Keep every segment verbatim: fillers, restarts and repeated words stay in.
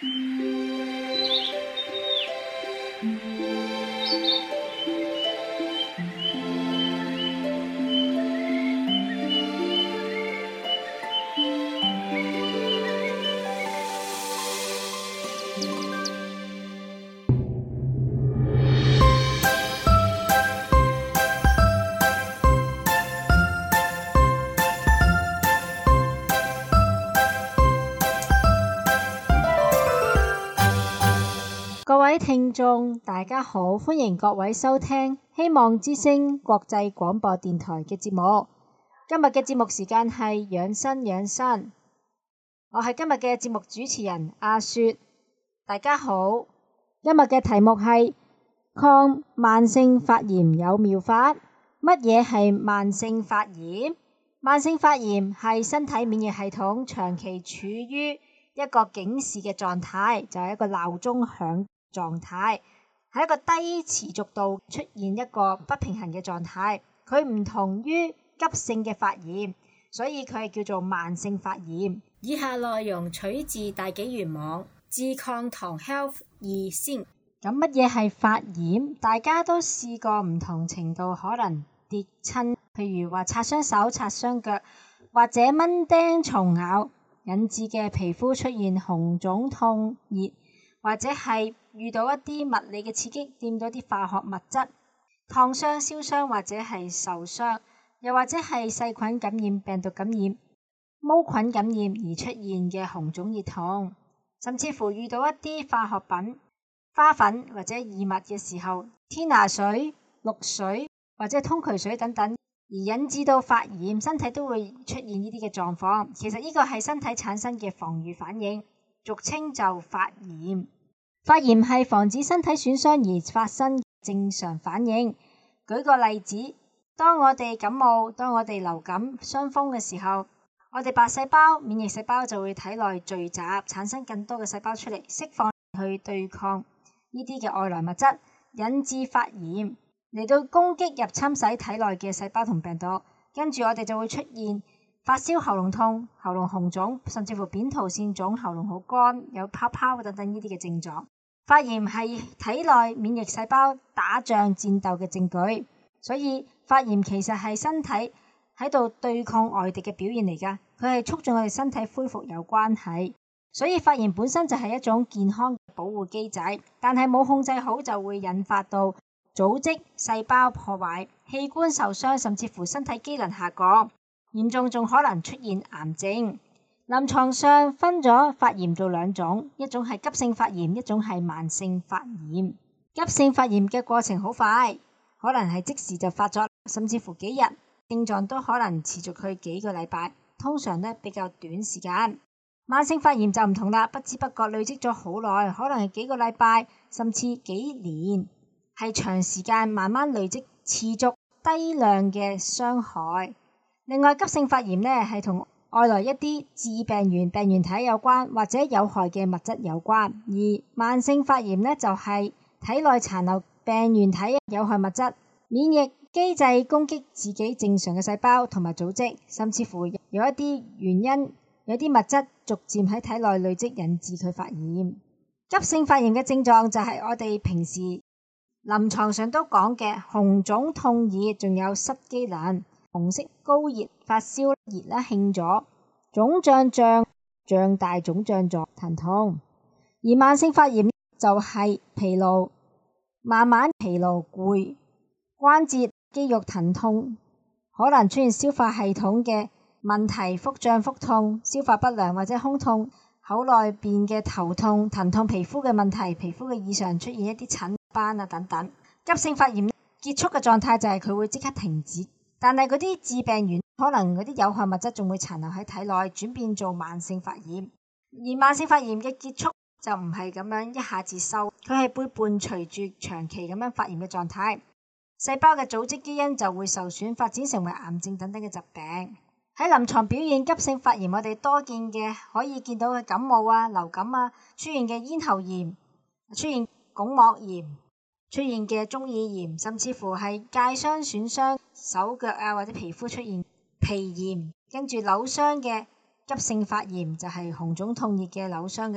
各位聽眾，大家好，歡迎各位收聽希望之聲國際廣播電台嘅節目。今日嘅節目時間係養生養生，我係今日嘅節目主持人阿雪。大家好，今日嘅題目係抗慢性發炎有妙法。乜嘢係慢性發炎？慢性發炎係身體免疫系統長期處於一個警示嘅狀態，就係一個鬧鐘響狀態，係一個低持續度出現一個不平衡嘅狀態。佢唔同於急性嘅發炎，所以佢係叫做慢性發炎。以下內容取自大紀元網智抗堂 Health 二先。咁乜嘢係發炎？大家都試過唔同程度可能跌親，譬如話擦傷手、擦傷腳，或者蚊叮蟲咬引致嘅皮膚出現紅腫痛熱，或者係遇到一啲物理嘅刺激，掂到啲化學物質，燙傷、燒傷或者係受傷，又或者係細菌感染、病毒感染、毛菌感染而出現嘅紅腫熱痛，甚至乎遇到一啲化學品、花粉或者異物嘅時候，天拿水、氯水或者通渠水等等，而引致到發炎，身體都會出現呢啲嘅狀況。其實呢個係身體產生嘅防禦反應，俗稱就發炎。發炎係防止身體損傷而發生正常反應。舉個例子，當我哋感冒、當我哋流感、傷風嘅時候，我哋白細胞、免疫細胞就會體內聚集，產生更多嘅細胞出嚟，釋放去對抗呢啲嘅外來物質，引致發炎，嚟到攻擊入侵使體內嘅細胞同病毒。跟住我哋就會出現發燒、喉嚨痛、喉嚨紅腫，甚至乎扁桃腺腫、喉嚨好乾、有泡泡等等呢啲嘅症狀。發炎係體內免疫細胞打仗戰鬥嘅證據，所以發炎其實係身體喺度對抗外敵嘅表現嚟㗎，佢係促進我哋身體恢復有關係。所以發炎本身就係一種健康保護機制，但係冇控制好就會引發到組織、細胞破壞、器官受傷，甚至乎身體機能下降，嚴重仲可能出現癌症。臨床上分咗發炎做兩種，一種係急性發炎，一種係慢性發炎。急性發炎嘅過程好快，可能係即時就發作，甚至乎幾日，症狀都可能持續去幾個禮拜，通常呢比較短時間。慢性發炎就唔同啦，不知不覺累積咗好耐，可能係幾個禮拜，甚至幾年，係長時間慢慢累積，持續低量嘅傷害。另外，急性發炎呢係同外來一啲致病原、病原體有關，或者有害嘅物質有關。而慢性發炎呢就係體內殘留病原體、有害物質，免疫機制攻擊自己正常嘅細胞同埋組織，甚至乎有一啲原因，有啲物質逐漸喺體內累積，引致佢發炎。急性發炎嘅症狀就係我哋平時臨床上都講嘅紅腫痛熱，仲有失機能、紅色高熱、發燒熱啦、興咗、腫脹脹、脹大腫脹狀、疼痛。而慢性發炎就係疲勞，慢慢疲勞攰，關節肌肉疼痛，可能出現消化系統嘅問題，腹脹腹痛、消化不良或者胸痛，口內邊嘅頭痛、疼痛，皮膚嘅問題，皮膚嘅異常出現一啲疹斑啊等等。急性發炎結束嘅狀態就係佢會即刻停止，但係嗰啲致病原可能嗰啲有害物質仲會殘留喺體內，轉變做慢性發炎。而慢性發炎嘅結束就唔係咁樣一下子收，佢係會伴隨住長期咁樣發炎嘅狀態，細胞嘅組織基因就會受損，發展成為癌症等等嘅疾病。喺臨床表現急性發炎，我哋多見嘅可以見到嘅感冒啊、流感啊，出現嘅咽喉炎、出現鞏膜炎、出現嘅中耳炎，甚至乎係界傷損傷手腳啊，或者皮膚出現皮炎，跟住扭傷嘅急性發炎就係紅腫痛熱嘅扭傷嘅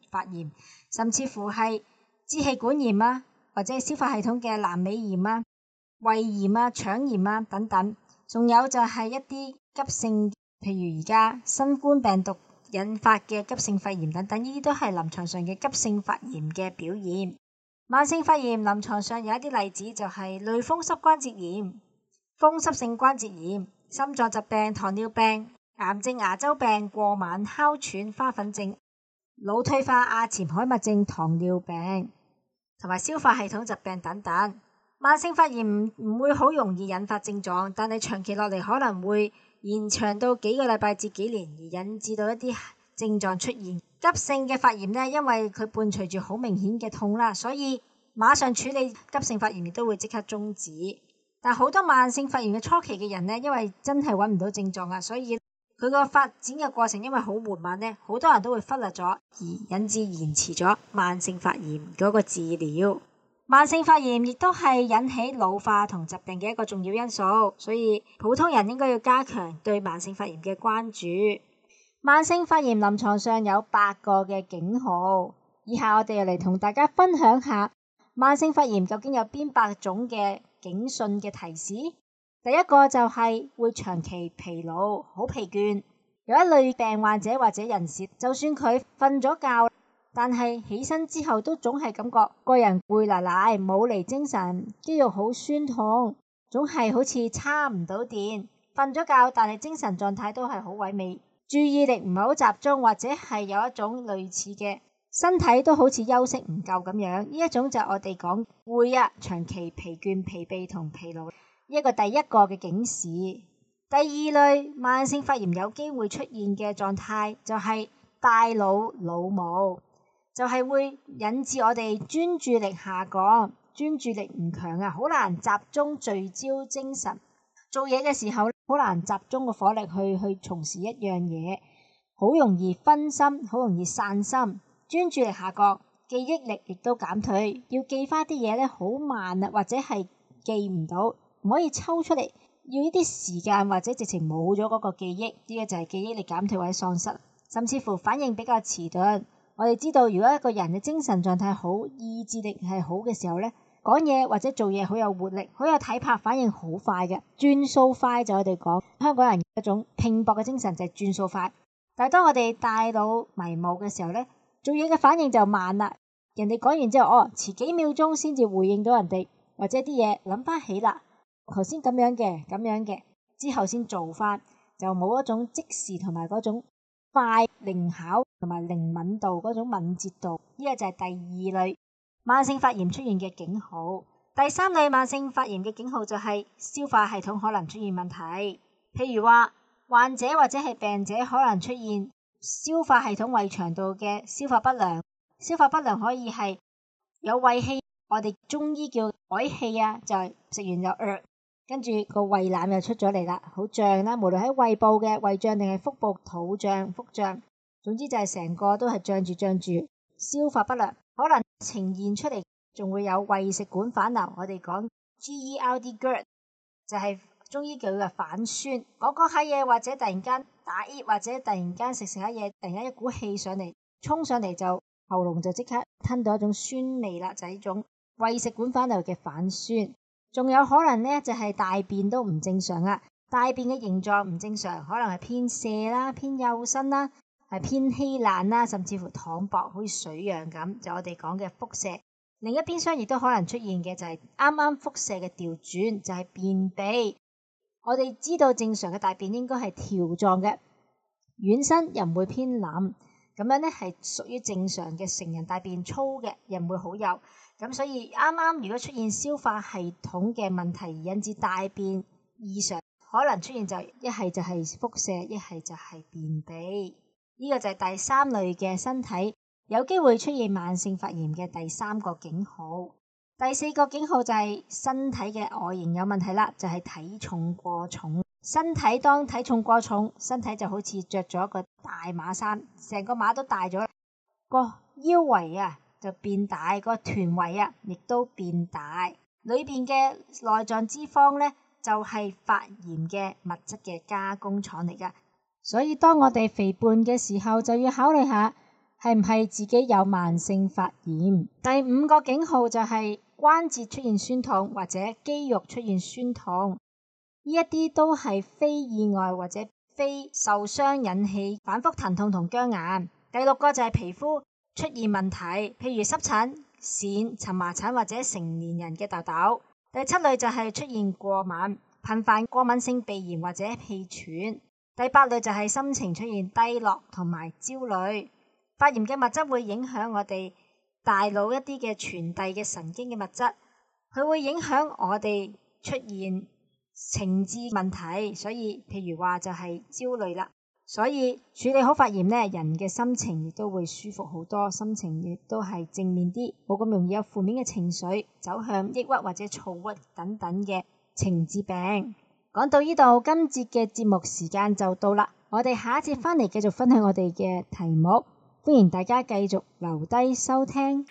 發炎，甚至乎係支氣管炎啊，或者係消化系統嘅闌尾炎啊、胃炎啊、腸炎啊等等。仲有就係一啲急性，譬如而家新冠病毒引發嘅急性肺炎等等，呢啲都係臨床上嘅急性發炎嘅表現。慢性肺炎臨床上有一啲例子就係類風濕關節炎、風濕性關節炎、心臟疾病、糖尿病、癌症、牙周病、過敏、哮喘、花粉症、腦退化、亞前海默症、糖尿病同埋消化系統疾病等等。慢性發炎唔會好容易引發症狀，但係長期落嚟可能會延長到幾個禮拜至幾年，而引致到一啲症狀出現。急性嘅發炎呢，因為佢伴隨住好明顯嘅痛啦，所以馬上處理急性發炎亦都會即刻終止。但好多慢性發炎嘅初期嘅人呢，因為真係揾唔到症狀啊，所以佢個發展嘅過程因為好緩慢呢，好多人都會忽略咗，而引致延遲咗慢性發炎嗰個治療。慢性發炎亦都係引起老化同疾病嘅一個重要因素，所以普通人應該要加強對慢性發炎嘅關注。慢性發炎臨床上有八個嘅警號，以下我哋又嚟同大家分享下慢性發炎究竟有邊八種嘅警訊嘅提示。第一個就係會長期疲勞，好疲倦。有一類病患者或者人士，就算佢瞓咗覺，但係起身之後都總係感覺個人攰賴賴，冇嚟精神，肌肉好酸痛，總係好似叉唔到電。瞓咗覺但係精神狀態都係好萎靡，注意力唔係好集中，或者係有一種類似嘅身體都好似休息唔夠咁樣。呢一種就係我哋講攰啊，長期疲倦、疲憊同疲勞，一個第一個嘅警示。第二類慢性發炎有機會出現嘅狀態就係大腦腦霧。就係會引致我哋專注力下降，專注力唔強啊，好難集中聚焦精神，做嘢嘅時候好難集中個火力去去從事一樣嘢，好容易分心，好容易散心，專注力下降，記憶力亦都減退，要記翻啲嘢咧好慢啊，或者係記唔到，唔可以抽出嚟，要呢啲時間或者直情冇咗嗰個記憶，呢個就係記憶力減退或者喪失，甚至乎反應比較遲鈍。我哋知道，如果一個人嘅精神狀態好，意志力係好嘅時候咧，講嘢或者做嘢好有活力，好有體魄，反應好快嘅，轉數快就我哋講香港人一種拼搏嘅精神就係轉數快。但係當我哋大腦迷霧嘅時候咧，做嘢嘅反應就慢啦。人哋講完之後，哦，遲幾秒鐘先至回應到人哋，或者啲嘢諗翻起啦，頭先咁樣嘅，咁樣嘅，之後先做翻，就冇一種即時同埋嗰種快靈巧同埋靈敏度嗰種敏捷度，呢個就係第二類慢性發炎出現嘅警號。第三類慢性發炎嘅警號就係消化系統可能出現問題，譬如話患者或者係病者可能出現消化系統胃腸道嘅消化不良，消化不良可以係有胃氣，我哋中醫叫嗳氣啊，就係食完就呃跟住個胃腩又出咗嚟啦，好脹啦，無論喺胃部嘅胃脹定係腹部肚脹、腹脹，總之就係成個都係脹住脹住，消化不良，可能呈現出嚟，仲會有胃食管反流，我哋講 G E R D GERD， 就係中醫叫嘅反酸，講講下嘢或者突然間打嗝，或者突然間食食下嘢，突然間一股氣上嚟，衝上嚟就喉嚨就即刻吞到一種酸味啦，就係呢種胃食管反流嘅反酸。仲有可能呢，就係大便都唔正常啦，大便嘅形狀唔正常，可能係偏瀉啦、偏幼身啦、係偏稀爛啦，甚至乎溏薄，好似水樣咁，就我哋講嘅腹瀉。另一邊廂亦都可能出現嘅就係啱啱腹瀉嘅調轉，就係便秘。我哋知道正常嘅大便應該係條狀嘅，軟身又唔會偏腍，咁樣呢係屬於正常嘅成人大便，粗嘅又唔會好幼。咁所以啱啱如果出現消化系統嘅問題而引致大便異常，可能出現就一係就係腹瀉，一係就係便秘。呢個就係第三類嘅身體有機會出現慢性發炎嘅第三個警號。第四個警號就係身體嘅外形有問題啦，就係體重過重。身體當體重過重，身體就好似着咗個大碼衫，成個碼都大咗，個腰圍啊就變大，個臀圍啊亦都變大，裏邊嘅內臟脂肪咧就係發炎嘅物質嘅加工廠嚟噶。所以當我哋肥胖嘅時候，就要考慮下係唔係自己有慢性發炎。第五個警號就係關節出現酸痛或者肌肉出現酸痛，呢一啲都係非意外或者非受傷引起反覆疼痛同僵硬。第六個就係皮膚出現問題，譬如濕疹、癬、蕁麻疹或者成年人嘅痘痘。第七類就係出現過敏，頻繁過敏性鼻炎或者氣喘。第八類就係心情出現低落同埋焦慮。發炎嘅物質會影響我哋大腦一啲嘅傳遞嘅神經嘅物質，佢會影響我哋出現情志問題，所以譬如話就係焦慮啦。所以處理好發炎呢，人嘅心情亦都會舒服好多，心情亦都係正面啲，冇咁容易有負面嘅情緒，走向抑鬱或者躁鬱等等嘅情志病。講到呢度，今節嘅節目時間就到啦，我哋下一節翻嚟繼續分享我哋嘅題目，歡迎大家繼續留低收聽。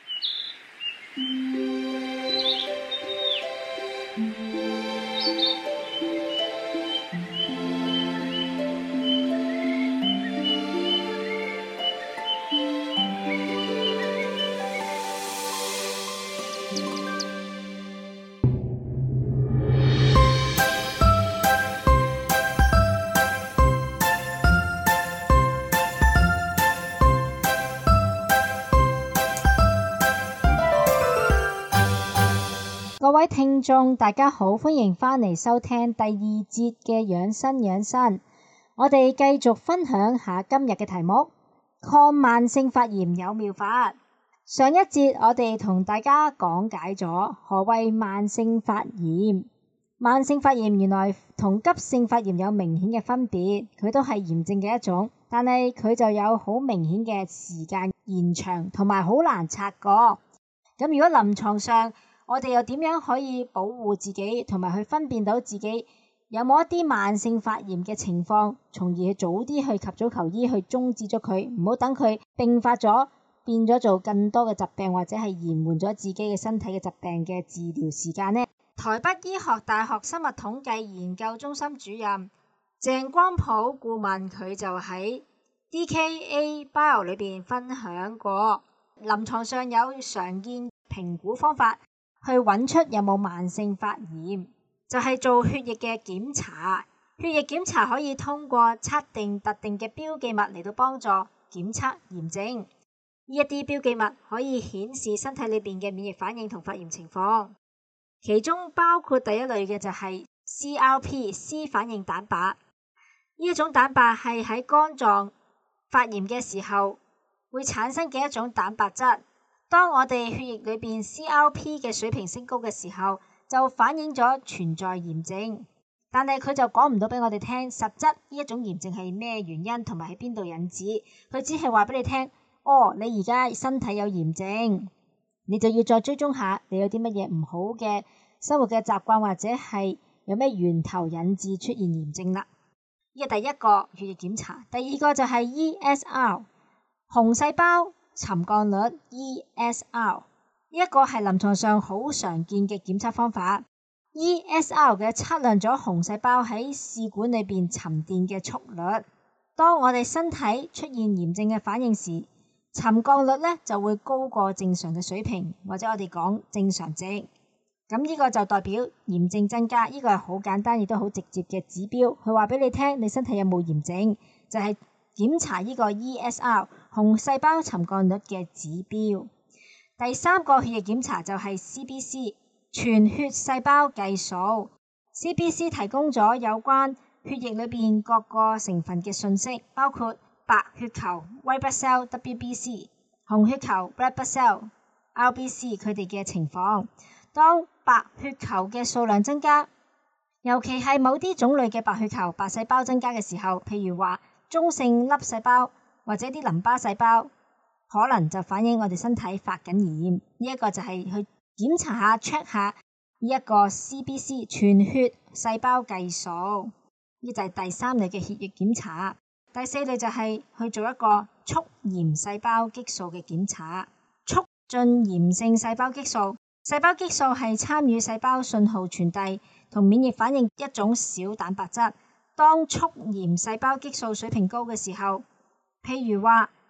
各位聽眾大家好，歡迎返嚟收聽第二節嘅養生養生。我哋繼續分享下今日嘅題目，抗慢性發炎有妙法。上一節我哋同大家講解咗何謂慢性發炎。慢性發炎原來同急性發炎有明顯嘅分別，佢都係炎症嘅一種，但係佢就有好明顯嘅時間延長同埋好難察覺。咁如果臨床上我哋又點樣可以保護自己，同埋去分辨到自己有冇一啲慢性發炎嘅情況，從而早啲去及早求醫，去終止咗佢，唔好等佢併發咗，變咗做更多嘅疾病，或者係延緩咗自己嘅身體嘅疾病嘅治療時間呢？台北醫學大學生物統計研究中心主任鄭光普顧問，佢就喺 D K A Bio 裏邊分享過，臨床上有常見評估方法去揾出有冇慢性發炎，就係做血液嘅檢查。血液檢查可以通過測定特定嘅標記物嚟到幫助檢測炎症。呢一啲標記物可以顯示身體裏邊嘅免疫反應同發炎情況，其中包括第一類嘅就係 C R P C 反應蛋白。呢一種蛋白係喺肝臟發炎嘅時候會產生嘅一種蛋白質。當我哋血液裏邊 C R P 嘅水平升高嘅時候，就反映咗存在炎症，但係佢就講唔到俾我哋聽實質呢一種炎症係咩原因同埋喺邊度引致，佢只係話俾你聽，哦，你而家身體有炎症，你就要再追蹤下你有啲乜嘢唔好嘅生活嘅習慣，或者係有咩源頭引致出現炎症啦。呢個第一個血液檢查。第二個就係 E S R 紅細胞沉降率 E S R， 呢一個係臨床上好常見嘅檢測方法。E S R 嘅測量咗紅細胞喺試管裏邊沉澱嘅速率。當我哋身體出現炎症嘅反應時，沉降率咧就會高過正常嘅水平，或者我哋講正常值。咁呢個就代表炎症增加，呢個係好簡單亦都好直接嘅指標。佢話俾你聽，你身體有冇炎症，就係檢查呢個 E S R 紅細胞沉降率嘅指標。第三個血液檢查就係 C B C 全血細胞計數。C B C 提供咗有關血液裏邊各個成分嘅信息，包括白血球 White Blood Cell W B C、紅血球 Red Blood Cell R B C 佢哋嘅情況。當白血球嘅數量增加，尤其係某啲種類嘅白血球白細胞增加嘅時候，譬如話中性粒細胞或者啲淋巴細胞，可能就反映我哋身體發緊炎。呢、這、一個就係去檢查下 check 下呢一個 C B C 全血細胞計數。呢就係第三類嘅血液檢查。第四類就係去做一個促炎細胞激素嘅檢查。促進炎性細胞激素，細胞激素係參與細胞信號傳遞同免疫反應一種小蛋白質。當促炎細胞激素水平高嘅時候，譬如話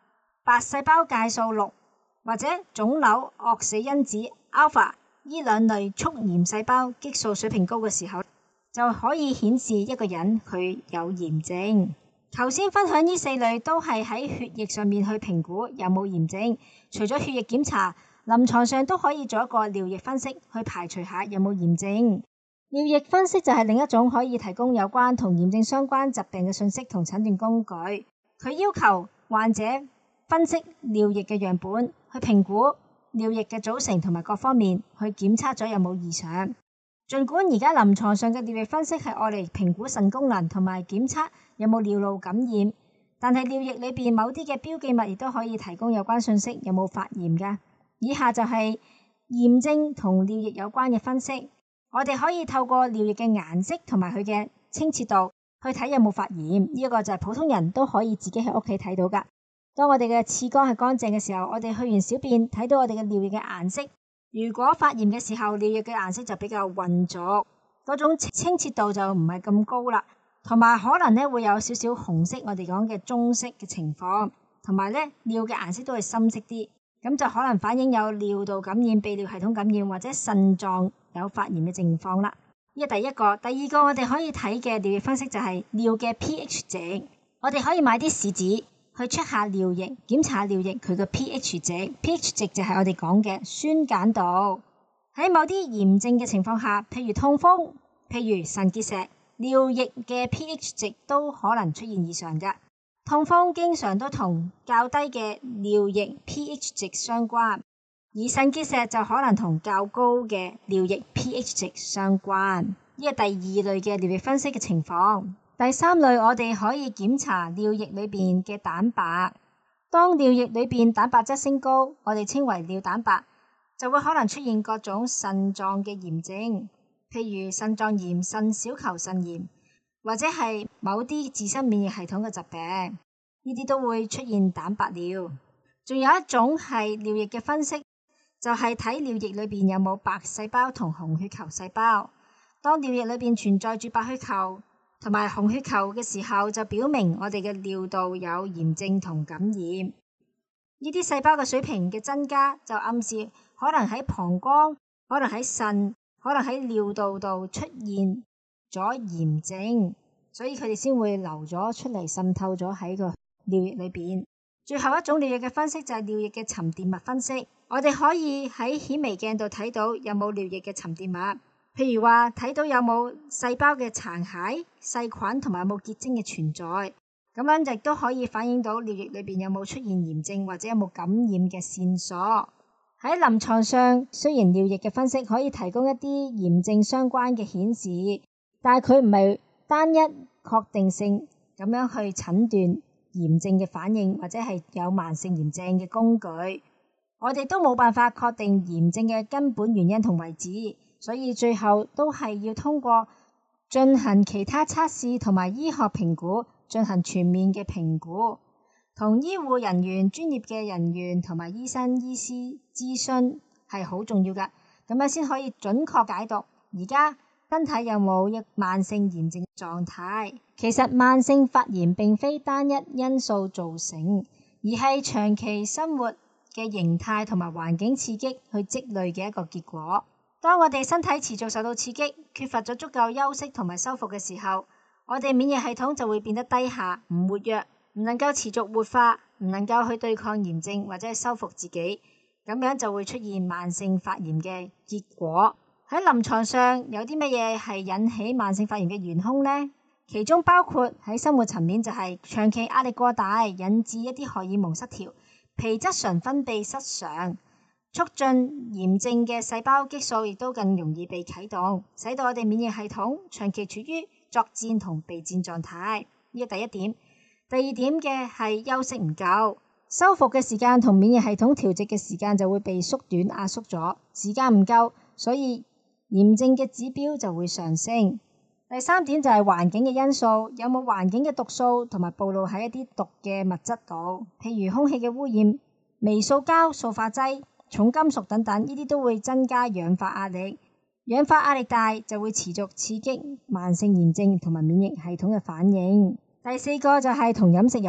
白細胞介素六或者腫瘤惡死因子 alpha 呢兩類促炎細胞激素水平高嘅時候，就可以顯示一個人佢有炎症。頭先分享呢四類都係喺血液上面去評估有冇炎症。除咗血液檢查，臨床上都可以做一個尿液分析去排除下有冇炎症。尿液分析就係另一種可以提供有關同炎症相關疾病嘅信息同診斷工具。佢要求患者分析尿液嘅樣本，去評估尿液嘅組成同埋各方面，去檢測咗有冇異常。儘管而家臨床上嘅尿液分析係愛嚟評估腎功能同埋檢測有冇尿路感染，但係尿液裏邊某啲嘅標記物亦都可以提供有關信息有冇發炎㗎。以下就係炎症同尿液有關嘅分析。我哋可以透過尿液嘅顏色同埋佢嘅清澈度去睇有冇發炎。呢、這、一個就係普通人都可以自己喺屋企睇到㗎。當我哋嘅次肛係乾淨嘅時候，我哋去完小便睇到我哋嘅尿液嘅顏色。如果發炎嘅時候，尿液嘅顏色就比較渾濁，嗰種清澈度就唔係咁高啦，同埋可能咧會有少少紅色，我哋講嘅棕色嘅情況，同埋咧尿嘅顏色都係深色啲，咁就可能反映有尿道感染、泌尿系統感染或者腎臟有發炎嘅情況啦。呢個第一個，第二個我哋可以睇嘅尿液分析就係尿嘅 pH 值，我哋可以買啲試紙去 check 下尿液，檢查下尿液佢嘅 pH 值。pH 值就係我哋講嘅酸鹼度。喺某啲炎症嘅情況下，譬如痛風、譬如腎結石，尿液嘅 pH 值都可能出現異常㗎。痛風經常都同較低嘅尿液 pH 值相關，而腎結石就可能同較高嘅尿液 pH 值相關。呢個第二類嘅尿液分析嘅情況。第三類，我哋可以檢查尿液裏邊嘅蛋白。當尿液裏邊蛋白質升高，我哋稱為尿蛋白，就會可能出現各種腎臟嘅炎症，譬如腎臟炎、腎小球腎炎，或者係某啲自身免疫系統嘅疾病，呢啲都會出現蛋白尿。仲有一種係尿液嘅分析，就係睇尿液裏邊有冇白細胞同紅血球細胞。當尿液裏邊存在住白血球同埋紅血球嘅時候，就表明我哋嘅尿道有炎症同感染。呢啲細胞嘅水平嘅增加，就暗示可能喺膀胱、可能喺腎、可能喺尿道度出現咗炎症，所以佢哋先會流咗出嚟，滲透咗喺個尿液裏邊。最後一種尿液嘅分析就係尿液嘅沉澱物分析。我哋可以喺顯微鏡度睇到有冇尿液嘅沉澱物。譬如話睇到有冇細胞嘅殘骸、細菌同埋有冇結晶嘅存在，咁樣亦都可以反映到尿液裏邊有冇出現炎症或者有冇感染嘅線索。喺臨床上，雖然尿液嘅分析可以提供一啲炎症相關嘅顯示，但係佢唔係單一確定性咁樣去診斷炎症嘅反應或者係有慢性炎症嘅工具。我哋都冇辦法確定炎症嘅根本原因同位置。所以最後都係要通過進行其他測試同埋醫學評估，進行全面嘅評估，同醫護人員、專業嘅人員同埋醫生、醫師諮詢係好重要㗎，咁樣先可以準確解讀而家身體有冇一慢性炎症狀態。其實慢性發炎並非單一因素造成，而係長期生活嘅形態同埋環境刺激去積累嘅一個結果。當我哋身體持續受到刺激，缺乏咗足夠休息同埋修復嘅時候，我哋免疫系統就會變得低下，唔活躍，唔能夠持續活化，唔能夠去對抗炎症或者係修復自己，咁樣就會出現慢性發炎嘅結果。喺臨床上有啲乜嘢係引起慢性發炎嘅元兇呢？其中包括喺生活層面就係長期壓力過大，引致一啲荷爾蒙失調，皮質醇分泌失常。促進炎症嘅細胞激素亦都更容易被啟動，使到我哋免疫系統長期處於作戰同備戰狀態。呢個第一點。第二點嘅係休息唔夠，修復嘅時間同免疫系統調節嘅時間就會被縮短壓縮咗，時間唔夠，所以炎症嘅指標就會上升。第三點就係環境嘅因素，有冇環境嘅毒素同埋暴露喺一啲毒嘅物質度，譬如空氣嘅污染、微塑膠、塑化劑、重金屬等等，呢啲都會增加氧化壓力。氧化壓力大就會持續刺激慢性炎症同埋免疫系統嘅反應。第四個就係同飲食有關，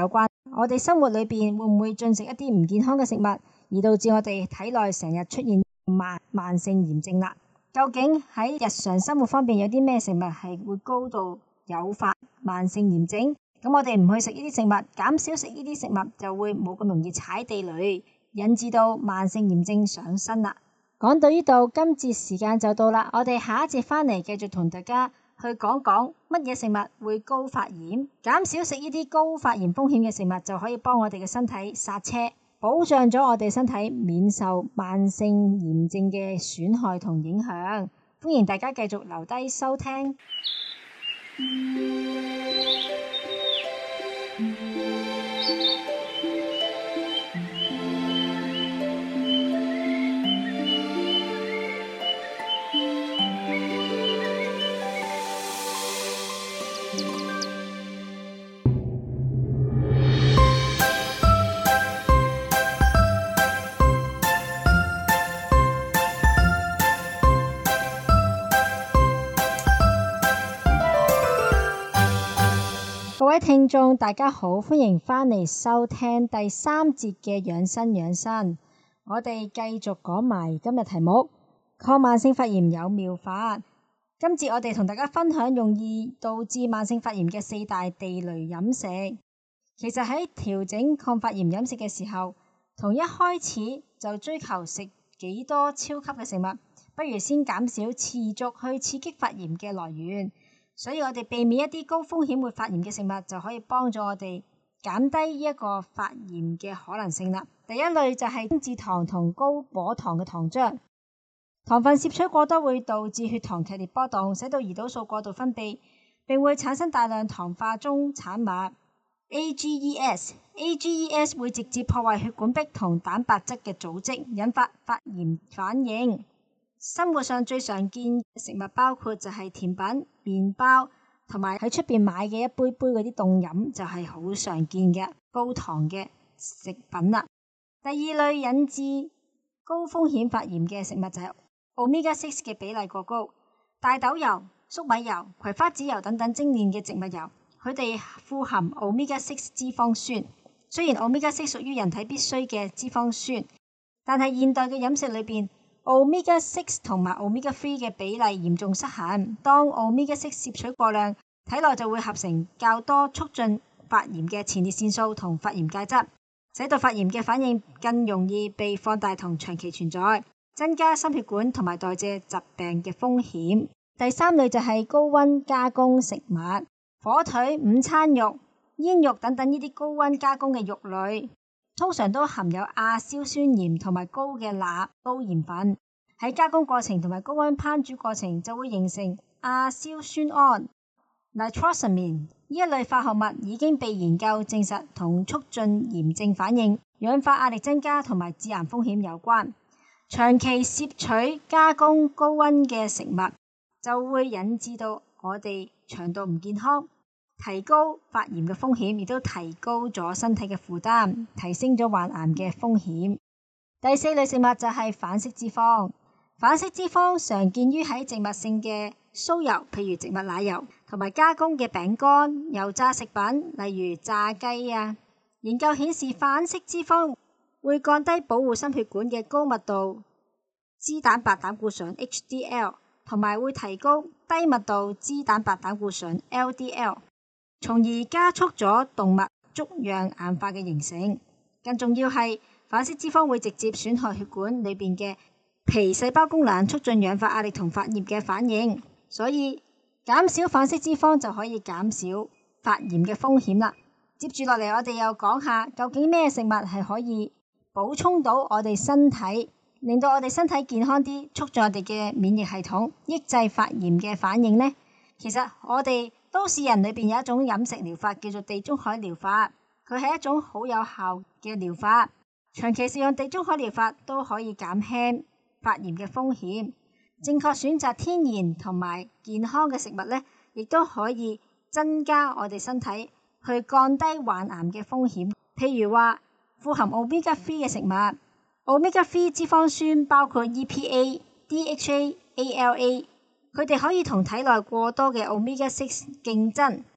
我哋生活裏邊會唔會進食一啲唔健康嘅食物，而導致我哋體內成日出現慢慢性炎症啦？究竟喺日常生活方面有啲咩食物係會高度誘發慢性炎症？咁我哋唔去食呢啲食物，減少食呢啲食物，就會冇咁容易踩地雷，引致到慢性炎症上身啦。講到呢度，今節時間就到啦，我哋下一節翻嚟繼續同大家去講講乜嘢食物會高發炎，減少食呢啲高發炎風險嘅食物，就可以幫我哋嘅身體剎車，保障咗我哋身體免受慢性炎症嘅損害同影響。歡迎大家繼續留低收聽。各位聽眾大家好，歡迎返嚟收聽第三節嘅養生養生。我哋繼續講埋今日題目，抗慢性發炎有妙法。今節我哋同大家分享容易導致慢性發炎嘅四大地雷飲食。其實喺調整抗發炎飲食嘅時候，同一開始就追求食幾多超級嘅食物，不如先減少持續去刺激發炎嘅來源。所以我哋避免一啲高風險會發炎嘅食物，就可以幫助我哋減低呢一個發炎嘅可能性啦。第一類就係精製糖同高果糖嘅糖漿，糖分攝取過多會導致血糖劇烈波動，使到胰島素過度分泌，並會產生大量糖化終產物 A G E S。A G E S 會直接破壞血管壁同蛋白質嘅組織，引發發炎反應。生活上最常見嘅食物包括就係甜品、麵包，同埋喺出邊買嘅一杯杯嗰啲凍飲，就係好常見嘅高糖嘅食品啦。第二類引致高風險發炎嘅食物就係 Omega 六 嘅比例過高，大豆油、粟米油、葵花籽油等等精煉嘅植物油，佢哋富含 Omega 六 脂肪酸。雖然 Omega 六屬於人體必需嘅脂肪酸，但係現代嘅飲食裏邊Omega 六同埋 Omega 三嘅比例嚴重失衡，當 Omega 六攝取過量，體內就會合成較多促進發炎嘅前列腺素同發炎介質，使到發炎嘅反應更容易被放大同長期存在，增加心血管同埋代謝疾病嘅風險。第三類就係高溫加工食物，火腿、午餐肉、煙肉等等呢啲高溫加工嘅肉類，通常都含有亞硝酸鹽同埋高嘅鈉、高鹽分，喺加工過程同埋高溫烹煮過程就會形成亞硝酸胺 nitrosamine 呢一類化合物，已經被研究證實同促進炎症反應、氧化壓力增加同埋致癌風險有關。長期攝取加工高溫嘅食物就會引致到我哋腸道唔健康，提高發炎嘅風險，亦都提高咗身體嘅負擔，提升咗患癌嘅風險。第四類食物就係反式脂肪。反式脂肪常見於喺植物性嘅酥油，譬如植物奶油，同埋加工嘅餅乾、油炸食品，例如炸雞啊。研究顯示，反式脂肪會降低保護心血管嘅高密度脂蛋白膽固醇 H D L， 同埋會提高低密度脂蛋白膽固醇 L D L。從而加速咗動脈粥樣硬化嘅形成。更重要係，反式脂肪會直接損害血管裏邊嘅皮細胞功能，促進氧化壓力同發炎嘅反應。所以減少反式脂肪就可以減少發炎嘅風險啦。接住落嚟，我哋又講下究竟咩食物係可以補充到我哋身體，令到我哋身體健康啲，促進我哋嘅免疫系統，抑制發炎嘅反應呢？其實我哋都市人裏邊有一種飲食療法叫做地中海療法，佢係一種好有效嘅療法。長期使用地中海療法都可以減輕發炎嘅風險。正確選擇天然同埋健康嘅食物呢，亦都可以增加我哋身體去降低患癌嘅風險。譬如話富含 Omega 三嘅食物 ，Omega 三脂肪酸包括 E P A、D H A、A L A。佢哋可以同體內過多嘅 Omega 六競爭，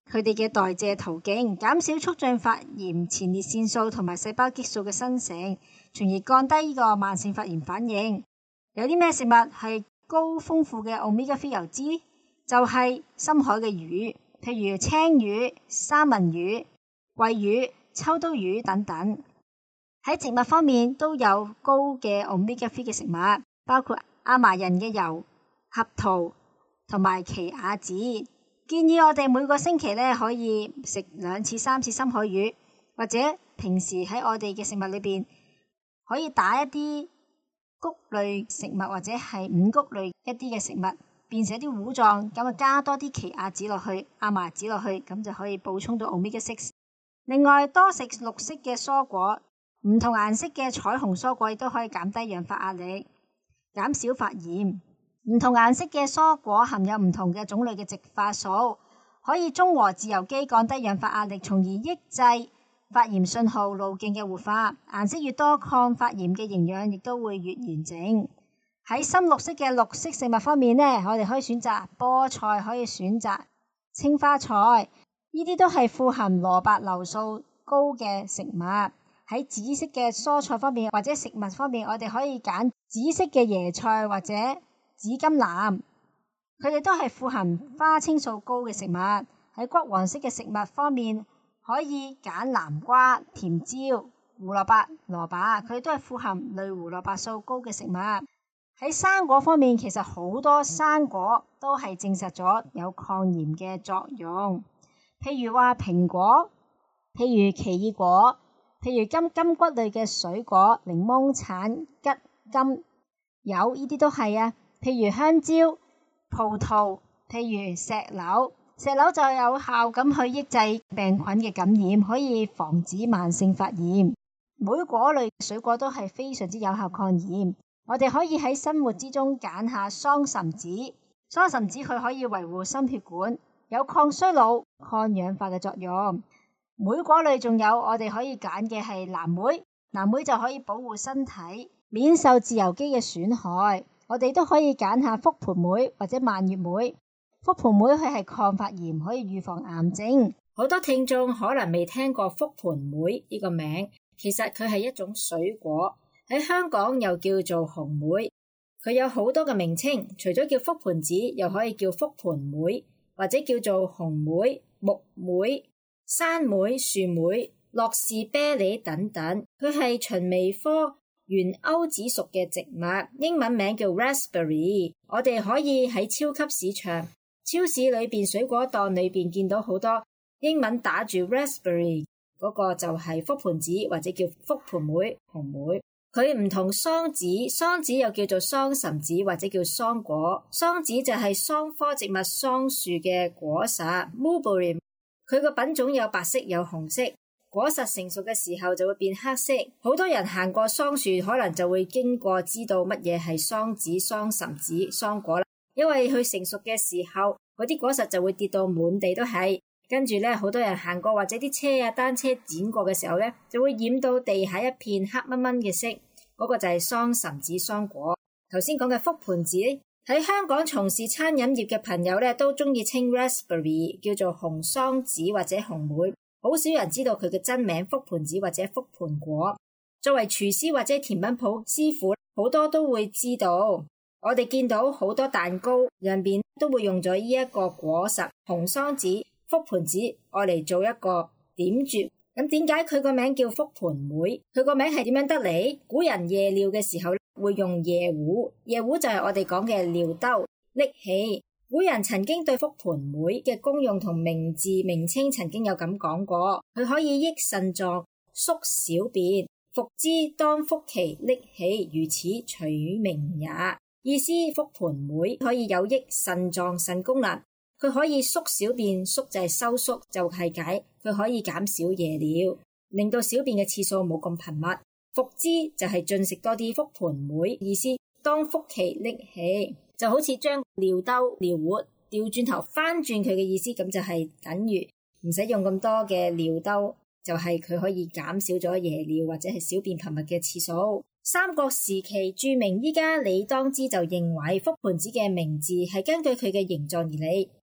佢哋嘅代謝途徑，減少促進發炎前列腺素同埋細胞激素嘅生成，從而降低呢個慢性發炎反應。有啲咩食物係高豐富嘅 Omega 三油脂？就係深海嘅魚，譬如青魚、三文魚、鮭魚、秋刀魚等等。喺植物方面都有高嘅 Omega 三嘅食物，包括亞麻仁嘅油、合桃同埋奇亞籽。建議我哋每個星期咧可以食兩次、三次深海魚，或者平時喺我哋嘅食物裏邊可以打一啲穀類食物或者係五穀類一啲嘅食物，變成一啲糊狀，咁啊加多啲奇亞籽落去、亞麻籽落去，咁就可以補充到 Omega 四。另外多食綠色嘅蔬果，唔同顏色嘅彩虹蔬果亦都可以減低氧化壓力，減少發炎。唔同顏色嘅蔬果含有唔同嘅種類嘅植化素，可以中和自由基，降低氧化壓力，從而抑制發炎信號路徑嘅活化。顏色越多，抗發炎嘅營養亦都會越完整。喺深綠色嘅綠色食物方面呢，我哋可以選擇菠菜，可以選擇青花菜，呢啲都係富含蘿蔔硫素高嘅食物。喺紫色嘅蔬菜方面或者食物方面，我哋可以揀紫色嘅椰菜或者紫甘藍，佢哋都係富含花青素高嘅食物。喺橘黃色嘅食物方面，可以揀南瓜、甜椒、胡蘿蔔、蘿蔔，佢哋都係富含類胡蘿蔔素高嘅食物。喺生果方面，其實好多生果都係證實咗有抗炎嘅作用，譬如話蘋果，譬如奇異果，譬如金金骨類嘅水果，檸檬、橙、桔、柑、柚，呢啲都係啊。譬如香蕉、葡萄，譬如石榴，石榴就有效咁去抑制病菌嘅感染，可以防止慢性發炎。莓果類水果都係非常之有效抗炎。我哋可以喺生活之中揀下桑葚子，桑葚子佢可以維護心血管，有抗衰老、抗氧化嘅作用。莓果類仲有我哋可以揀嘅係藍莓，藍莓就可以保護身體，免受自由基嘅損害。我哋都可以揀下覆盆莓或者蔓越莓。覆盆莓佢係抗發炎，可以預防癌症。好多聽眾可能未聽過覆盆莓呢個名，其實佢係一種水果，喺香港又叫做紅莓。佢有好多嘅名稱，除咗叫覆盆子，又可以叫覆盆莓，或者叫做紅莓、木莓、山莓、樹莓、樂士啤梨等等。佢係蕁薇科原歐子屬嘅植物，英文名叫 raspberry。我哋可以喺超級市場、超市裏邊、水果檔裏邊見到好多英文打住 raspberry， 嗰個就係覆盆子或者叫覆盆莓、紅莓。佢唔同桑子，桑子又叫做桑葚子或者叫桑果。桑子就係桑科植物桑樹嘅果實 mulberry， 佢個品種有白色有紅色。果實成熟嘅時候就會變黑色，好多人行過桑樹可能就會經過知道乜嘢係桑子、桑葚子、桑果啦。因為佢成熟嘅時候，嗰啲果實就會跌到滿地都係，跟住咧好多人行過或者啲車啊單車剪過嘅時候咧，就會染到地下一片黑蚊蚊嘅色，嗰個就係桑葚子、桑果。頭先講嘅覆盆子，喺香港從事餐飲業嘅朋友咧都中意稱 raspberry 叫做紅桑子或者紅莓。好少人知道佢嘅真名覆盆子或者覆盆果。作為廚師或者甜品鋪師傅，好多都會知道。我哋見到好多蛋糕入邊都會用咗呢一個果實紅桑子、覆盆子，愛嚟做一個點綴。咁點解佢個名叫覆盆莓？佢個名係點樣得嚟？古人夜尿嘅時候會用夜壺，夜壺就係我哋講嘅尿兜拎起。古人曾經對覆盆莓嘅功用同名字名稱曾經有咁講過，佢可以益腎臟、縮小便，服之當腹期拎起，如此取名也。意思覆盆莓可以有益腎臟腎功能，佢可以縮小便，縮就係收縮，就係解佢可以減少夜尿，令到小便嘅次數冇咁頻密。服之就係進食多啲覆盆莓，意思當腹期拎起。就好似將尿兜尿壺調轉頭翻轉佢嘅意思，咁就係等於唔使用咁多嘅尿兜，就係佢可以減少咗夜尿或者係小便頻密嘅次數。三國時期著名醫家李當之就認為覆盆子嘅名字係根據佢嘅形狀而嚟，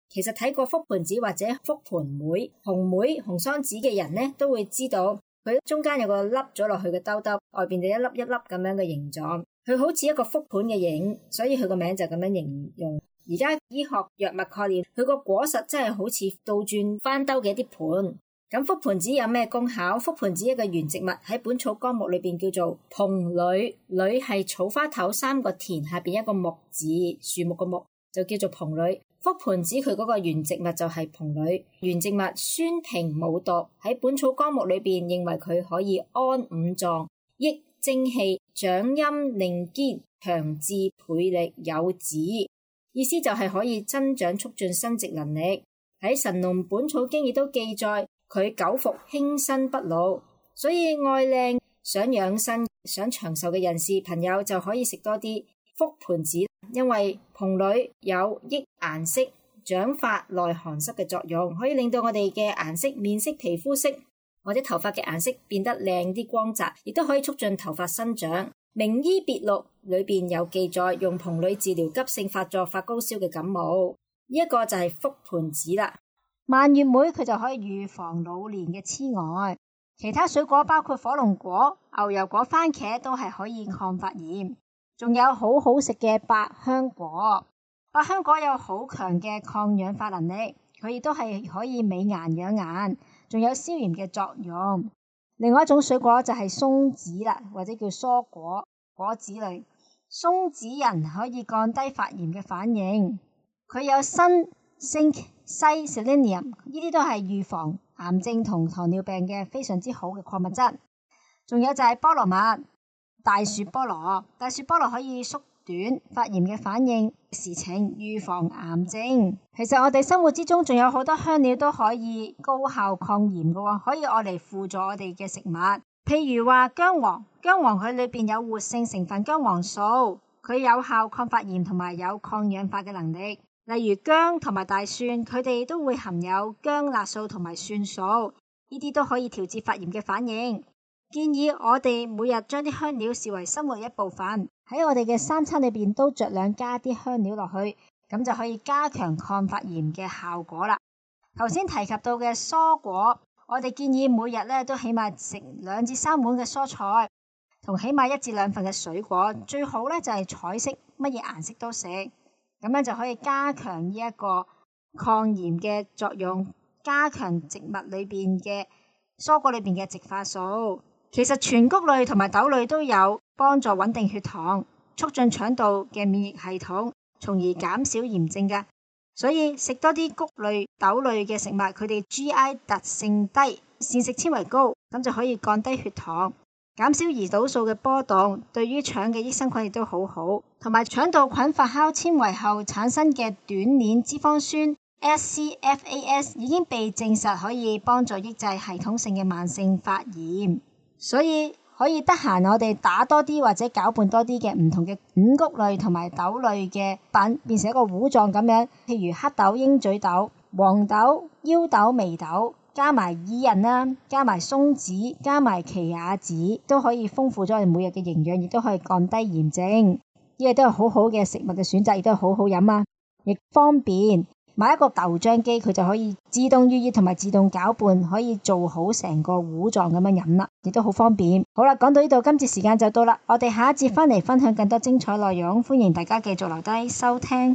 其實睇過覆盆子或者覆盆梅、紅梅、紅桑子嘅人呢，都會知道佢中間有個凹咗落去嘅兜兜，外邊就一粒一粒咁樣嘅形狀，佢好似一個覆盆嘅形，所以佢個名就咁樣形容。而家醫學藥物概念，佢個果實真係好似倒轉翻兜嘅一啲盤。咁覆盆子有咩功效？覆盆子一個原植物喺《本草綱目》裏邊叫做蓬類，類係草花頭三個田下邊一個木字，樹木個木就叫做蓬類。覆盆子佢嗰個原植物就係蓬類，原植物酸平無毒，喺《本草綱目》裏邊認為佢可以安五臟、益精氣、長陰令堅、強志倍力、有子，意思就係可以增長促進生殖能力。喺《神農本草經》亦都記載佢久服輕身不老，所以愛靚、想養生、想長壽嘅人士朋友就可以食多啲覆盆子，因為蓬類有益顏色、長髮、耐寒濕嘅作用，可以令到我哋嘅顏色、面色、皮膚色或者頭髮嘅顏色變得靚啲、光澤，亦都可以促進頭髮生長。《名醫別錄》裏邊有記載用蓬類治療急性發作發高燒嘅感冒，呢一個就係覆盆子啦。 蔓越莓佢就可以預防老年嘅痴呆，其他水果包括火龍果、牛油果、番茄都係可以抗發炎，仲有好好食嘅百香果。百香果有好強嘅抗氧化能力，佢亦都係可以美顏養顏，仲有消炎嘅作用。另外一種水果就係松子啦，或者叫蔬果果子類。松子仁可以降低發炎嘅反應，佢有鋅、鋅、硒、selenium， 呢啲都係預防癌症同糖尿病嘅非常之好嘅礦物質。仲有就係菠蘿蜜、大樹菠蘿，大樹菠蘿可以縮短發炎嘅反應時程，預防癌症。其實我哋生活之中仲有好多香料都可以高效抗炎嘅，可以愛嚟輔助我哋嘅食物。譬如話薑黃，薑黃佢裏邊有活性成分薑黃素，佢有效抗發炎同埋有抗氧化嘅能力。例如薑同埋大蒜，佢哋都會含有薑辣素同埋蒜素，呢啲都可以調節發炎嘅反應。建議我哋每日將啲香料視為生活一部分，喺我哋嘅三餐裏邊都酌量加啲香料落去，咁就可以加強抗發炎嘅效果啦。頭先提及到嘅蔬果，我哋建議每日咧都起碼食兩至三碗嘅蔬菜，同起碼一至兩份嘅水果，最好咧就係彩色，乜嘢顏色都食。咁樣就可以加強呢一個抗炎嘅作用，加強植物裏邊嘅蔬果裏邊嘅植化素。其實全穀類同埋豆類都有幫助穩定血糖，促進腸道嘅免疫系統，從而減少炎症㗎。所以食多啲穀類、豆類嘅食物，佢哋 G I 特性低，膳食纖維高，咁就可以降低血糖，減少胰島素嘅波動，對於腸嘅益生菌亦都好好。同埋腸道菌發酵纖維後產生嘅短鏈脂肪酸 S C F A S 已經被證實可以幫助抑制系統性嘅慢性發炎，所以可以得閒我哋打多啲或者攪拌多啲嘅唔同嘅五穀類同埋豆類嘅品，變成一個糊狀咁樣，譬如黑豆、鷹嘴豆、黃豆、腰豆、眉豆，加埋薏仁啦，加埋松子，加埋奇亞籽，都可以豐富咗我哋每日嘅營養，亦都可以降低炎症。呢個都係好好嘅食物嘅選擇，亦都係好好飲啊，亦方便。買一個豆漿機，佢就可以自動預熱同埋自動攪拌，可以做好成個糊狀咁樣飲啦，亦都好方便。好啦，講到呢度，今次時間就到啦，我哋下一節翻嚟分享更多精彩內容，歡迎大家繼續留低收聽。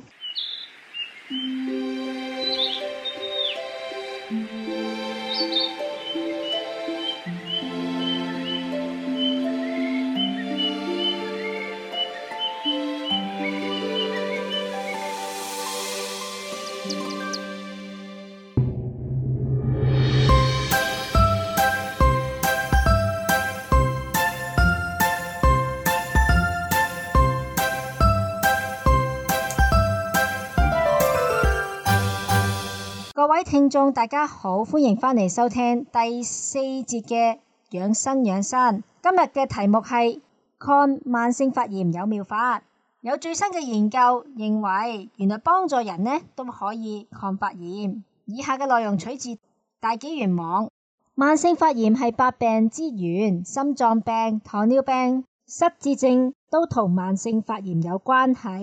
各位聽眾大家好，歡迎返嚟收聽第四節嘅養生養生。今日嘅題目係抗慢性發炎有妙法。有最新嘅研究認為，原來幫助人呢都可以抗發炎。以下嘅內容取自大紀元網。慢性發炎係百病之源，心臟病、糖尿病、失智症都同慢性發炎有關係。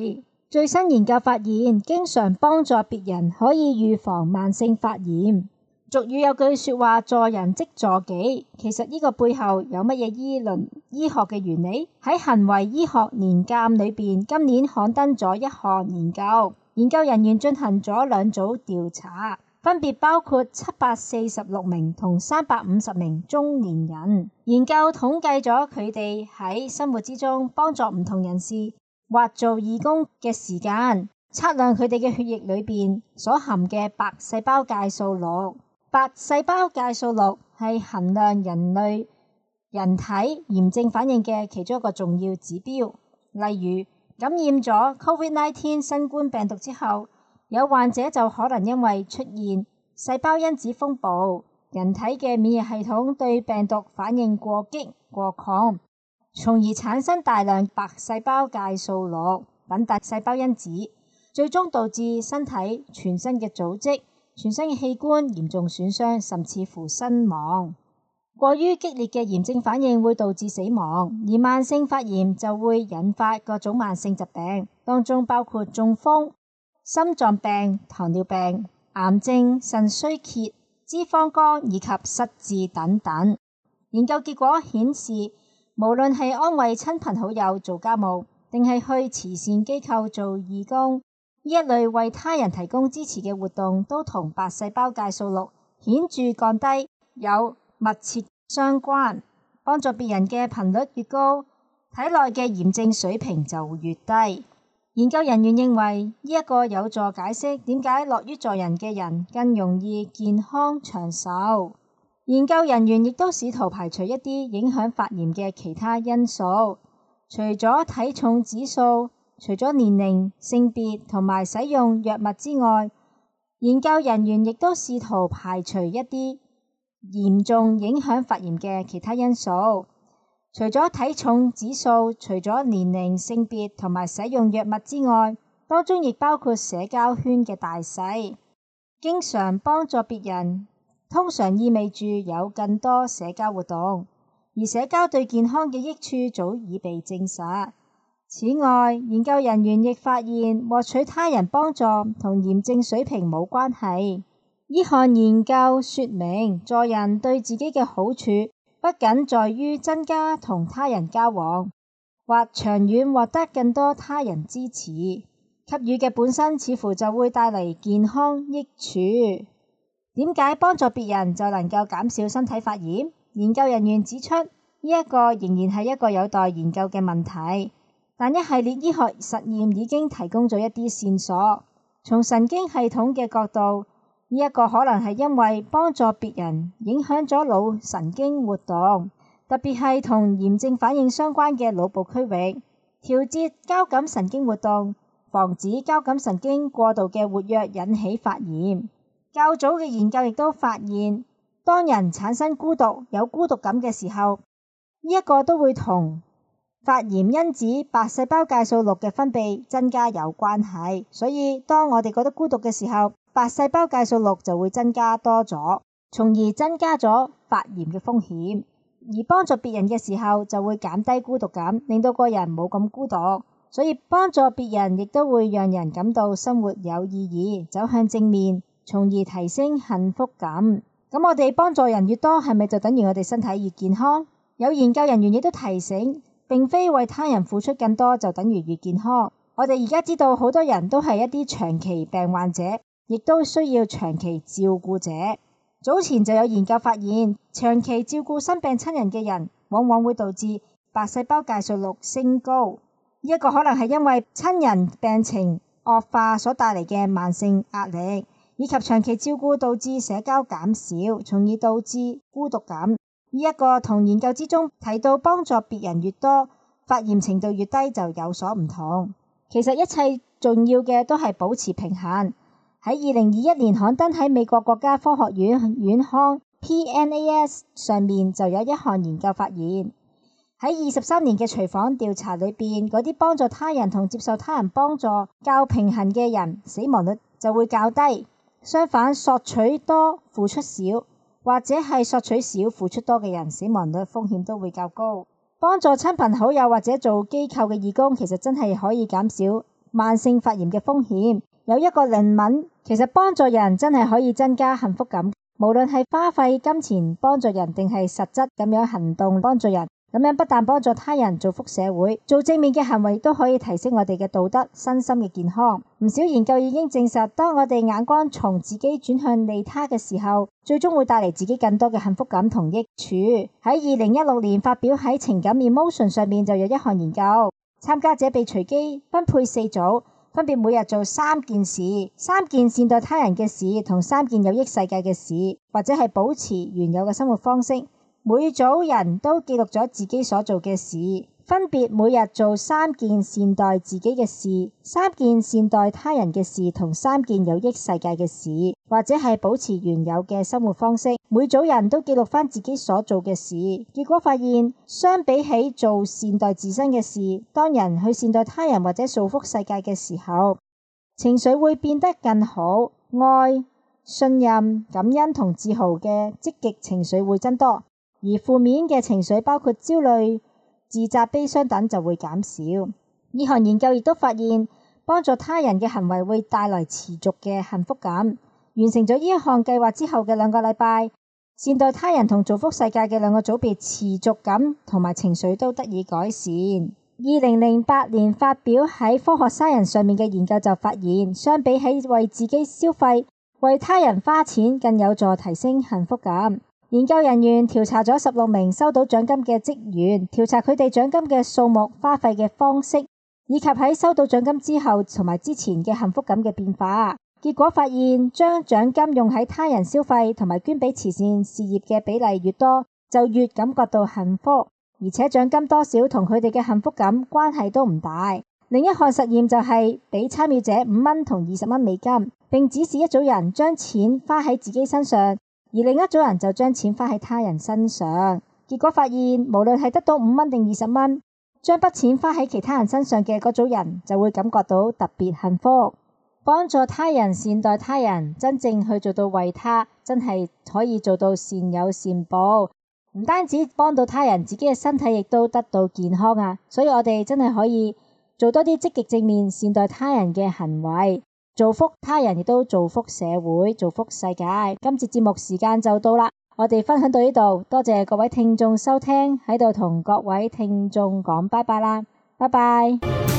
最新研究發現，經常幫助別人可以預防慢性發炎。俗語有句說話，助人即助己。其實呢個背後有乜嘢醫論醫學嘅原理？喺行為醫學年鑑裏邊，今年刊登咗一項研究，研究人員進行咗兩組調查，分別包括七百四十六名同三百五十名中年人。研究統計咗佢哋喺生活之中幫助唔同人士或做義工嘅時間，測量佢哋嘅血液裏邊所含嘅白細胞介素六。白細胞介素六係衡量人類人體炎症反應嘅其中一個重要指標。例如感染咗 COVID 十九 新冠病毒之後，有患者就可能因為出現細胞因子風暴，人體嘅免疫系統對病毒反應過激過抗，從而產生大量白細胞介素六等大細胞因子，最終導致身體全身嘅組織、全身嘅器官嚴重損傷，甚至乎身亡。過於激烈嘅炎症反應會導致死亡，而慢性發炎就會引發各種慢性疾病，當中包括中風、心臟病、糖尿病、癌症、腎衰竭、脂肪肝以及失智等等。研究結果顯示，無論係安慰親朋好友做家務，定係去慈善機構做義工，呢一類為他人提供支持嘅活動，都同白細胞介素六顯著降低有密切相關。幫助別人嘅頻率越高，體內嘅炎症水平就越低。研究人員認為呢一個有助解釋點解樂於助人嘅人更容易健康長壽。研究人員亦都試圖排除一啲影響發炎嘅其他因素，除咗體重指數，除咗年齡、性別同埋使用藥物之外，研究人員亦都試圖排除一啲嚴重影響發炎嘅其他因素。除咗體重指數，除咗年齡、性別同埋使用藥物之外，當中亦包括社交圈嘅大細。經常幫助別人通常意味住有更多社交活動，而社交對健康嘅益處早已被證實。此外，研究人員亦發現獲取他人幫助同炎症水平冇關係。呢項研究說明，助人對自己嘅好處不僅在於增加同他人交往，或長遠獲得更多他人支持，給予嘅本身似乎就會帶嚟健康益處。點解幫助別人就能夠減少身體發炎？研究人員指出，呢一個仍然係一個有待研究嘅問題，但一系列醫學實驗已經提供咗一啲線索。從神經系統嘅角度，呢一個可能係因為幫助別人影響咗腦神經活動，特別係同炎症反應相關嘅腦部區域，調節交感神經活動，防止交感神經過度嘅活躍引起發炎。較早嘅研究亦都發現，當人產生孤獨、有孤獨感嘅時候，呢一個都會同發炎因子白細胞介素六嘅分泌增加有關係。所以當我哋覺得孤獨嘅時候，白細胞介素六就會增加多咗，從而增加咗發炎嘅風險。而幫助別人嘅時候就會減低孤獨感，令到個人冇咁孤獨。所以幫助別人亦都會讓人感到生活有意義，走向正面，從而提升幸福感。咁我哋幫助人越多，係咪就等於我哋身體越健康？有研究人員亦都提醒，並非為他人付出更多就等於越健康。我哋而家知道好多人都係一啲長期病患者，亦都需要長期照顧者。早前就有研究發現，長期照顧生病親人嘅人，往往會導致白細胞介素六升高。呢一個可能係因為親人病情惡化所帶嚟嘅慢性壓力，以及長期照顧導致社交減少，從而導致孤獨感。呢一個同研究之中提到幫助別人越多，發炎程度越低就有所唔同。其實一切重要嘅都係保持平衡。喺二零二一年刊登喺美國國家科學院院刊 P N A S 上面就有一項研究發現，喺二十三年嘅隨訪調查裏邊，嗰啲幫助他人同接受他人幫助較平衡嘅人，死亡率就會較低。相反，索取多付出少，或者係索取少付出多嘅人，死亡率風險都會較高。幫助親朋好友或者做機構嘅義工，其實真係可以減少慢性發炎嘅風險。有一個論文，其實幫助人真係可以增加幸福感，無論係花費金錢幫助人定係實質咁樣行動幫助人，咁樣不但幫助他人，造福社會，做正面嘅行為都可以提升我哋嘅道德、身心嘅健康。唔少研究已經證實，當我哋眼光從自己轉向利他嘅時候，最終會帶嚟自己更多嘅幸福感同益處。喺二零一六年發表喺情感 Emotion 上面就有一項研究，參加者被隨機分配四組，分別每日做三件事，三件善待他人嘅事同三件有益世界嘅事，或者係保持原有嘅生活方式。每組人都記錄咗自己所做嘅事，分別每日做三件善待自己嘅事、三件善待他人嘅事同三件有益世界嘅事，或者係保持原有嘅生活方式。每組人都記錄返自己所做嘅事，結果發現相比起做善待自身嘅事，當人去善待他人或者造福世界嘅時候，情緒會變得更好，愛、信任、感恩同自豪嘅積極情緒會增多。而負面嘅情緒包括焦慮、自責、悲傷等就會減少。呢項研究亦都發現，幫助他人嘅行為會帶來持續嘅幸福感。完成咗呢一項計劃之後嘅兩個禮拜，善待他人同造福世界嘅兩個組別持續感同埋情緒都得以改善。二零零八年發表喺科學沙人上面嘅研究就發現，相比起為自己消費，為他人花錢更有助提升幸福感。研究人員調查咗十六名收到獎金嘅職員，調查佢哋獎金嘅數目、花費嘅方式，以及喺收到獎金之後同埋之前嘅幸福感嘅變化。結果發現，將獎金用喺他人消費同埋捐俾慈善事業嘅比例越多，就越感覺到幸福，而且獎金多少同佢哋嘅幸福感關係都唔大。另一項實驗就係俾參與者五蚊同二十蚊美金，並指示一組人將錢花喺自己身上，而另一組人就將錢花喺他人身上。結果發現，無論係得到五蚊定二十蚊，將筆錢花喺其他人身上嘅嗰組人就會感覺到特別幸福。幫助他人、善待他人，真正去做到為他，真係可以做到善有善報。唔單止幫到他人，自己嘅身體亦都得到健康啊！所以我哋真係可以做多啲積極正面善待他人嘅行為，造福他人，亦都造福社會，造福世界。今次節目時間就到啦，我哋分享到呢度，多謝各位聽眾收聽，喺度同各位聽眾講拜拜啦，拜拜。